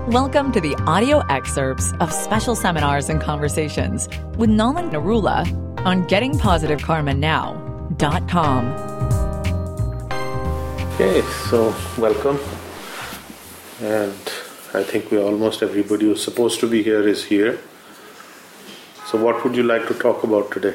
Welcome to the audio excerpts of special seminars and conversations with Nolan Narula on gettingpositivekarmanow.com. Okay, so welcome. And I think almost everybody who's supposed to be here is here. So what would you like to talk about today?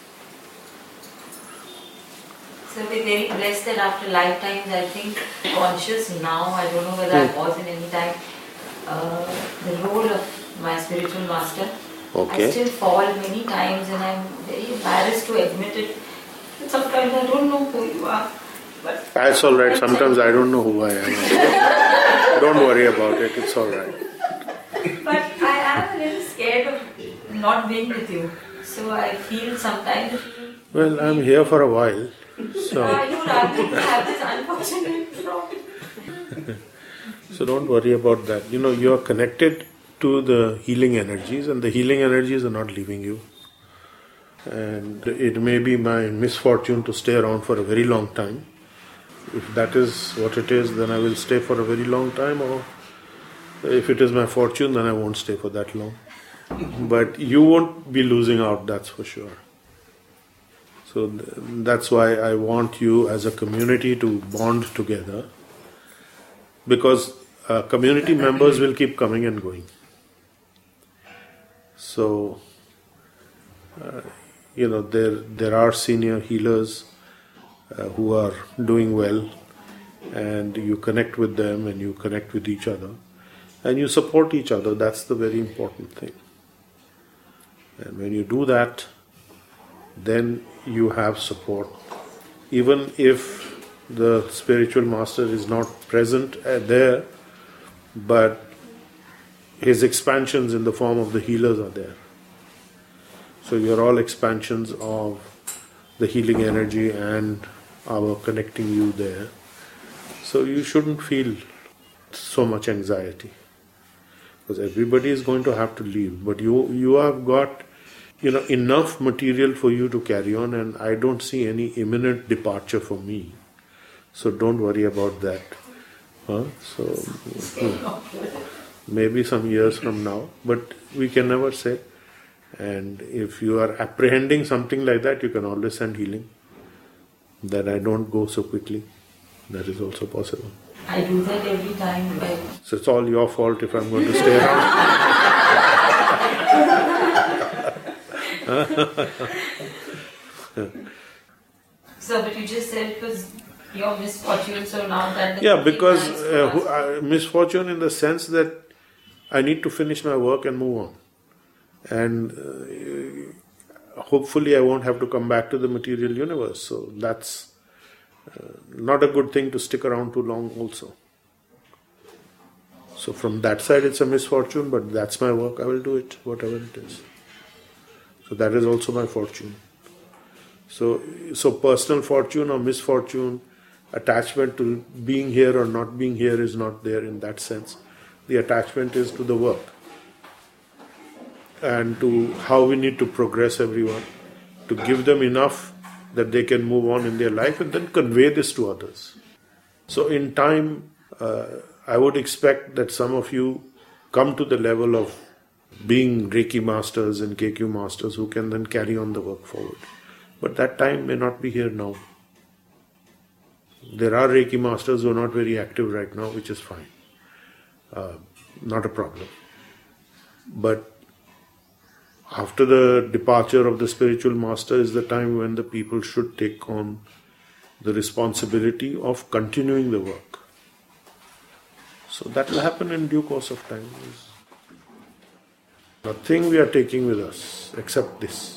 So we're very blessed that after lifetimes, I think, conscious now, I don't know whether I was in any time, the role of my spiritual master. Okay. I still fall many times and I'm very embarrassed to admit it. Sometimes I don't know who you are. But That's all right. Sometimes I don't know who I am. Don't worry about it. It's all right. But I am a little scared of not being with you. So I feel sometimes... Well, I'm here for a while. So, I know rather than have this unfortunate problem. so don't worry about that. You know, you are connected to the healing energies, and the healing energies are not leaving you. And it may be my misfortune to stay around for a very long time. If that is what it is, then I will stay for a very long time, or if it is my fortune, then I won't stay for that long. But you won't be losing out, that's for sure. So that's why I want you as a community to bond together, because community members will keep coming and going. So, there are senior healers who are doing well, and you connect with them and you connect with each other and you support each other. That's the very important thing. And when you do that, then you have support. Even if the spiritual master is not present there, but his expansions in the form of the healers are there. So you're all expansions of the healing energy and our connecting you there. So you shouldn't feel so much anxiety, because everybody is going to have to leave. But you have got enough material for you to carry on, and I don't see any imminent departure for me. So don't worry about that. Maybe some years from now, but we can never say. And if you are apprehending something like that, you can always send healing, that I don't go so quickly. That is also possible. I do that every time. So it's all your fault if I'm going to stay around. So, but you just said it was your misfortune, so now that... because misfortune in the sense that I need to finish my work and move on. And hopefully I won't have to come back to the material universe. So that's not a good thing to stick around too long also. So from that side it's a misfortune, but that's my work. I will do it, whatever it is. So that is also my fortune. So personal fortune or misfortune, attachment to being here or not being here is not there in that sense. The attachment is to the work and to how we need to progress everyone, to give them enough that they can move on in their life and then convey this to others. So in time, I would expect that some of you come to the level of being Reiki masters and KQ masters who can then carry on the work forward. But that time may not be here now. There are Reiki masters who are not very active right now, which is fine. Not a problem. But after the departure of the spiritual master is the time when the people should take on the responsibility of continuing the work. So that will happen in due course of time. Nothing we are taking with us except this.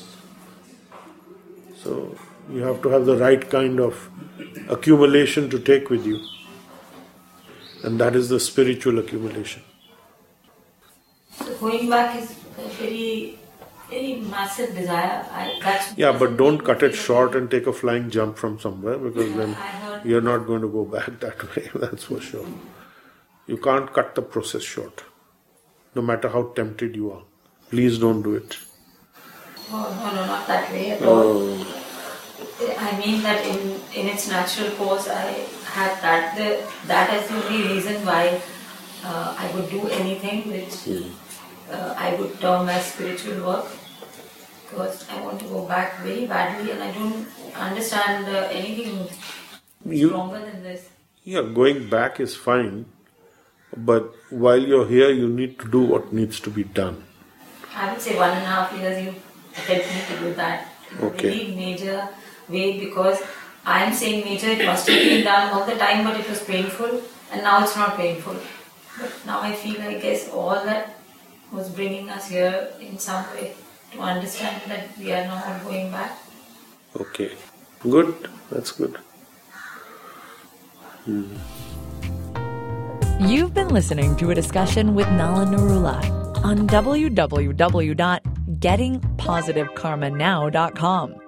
So you have to have the right kind of accumulation to take with you. And that is the spiritual accumulation. So going back is a very, very massive desire. But don't cut it short and take a flying jump from somewhere, because then you're not going to go back that way, that's for sure. You can't cut the process short, no matter how tempted you are. Please don't do it. Oh, no, not that way at all. I mean that in its natural course, I had that as the only reason why I would do anything which I would term as spiritual work, because I want to go back very badly and I don't understand anything stronger than this. Yeah, going back is fine, but while you're here, you need to do what needs to be done. I would say 1.5 years you helped me to do that in a very major way, because I am saying major, it must have been done all the time, but it was painful, and now it's not painful. But now I feel, I guess, all that was bringing us here in some way to understand that we are now all going back. Okay, good, that's good. You've been listening to a discussion with Nala Narula on www.gettingpositivekarmanow.com.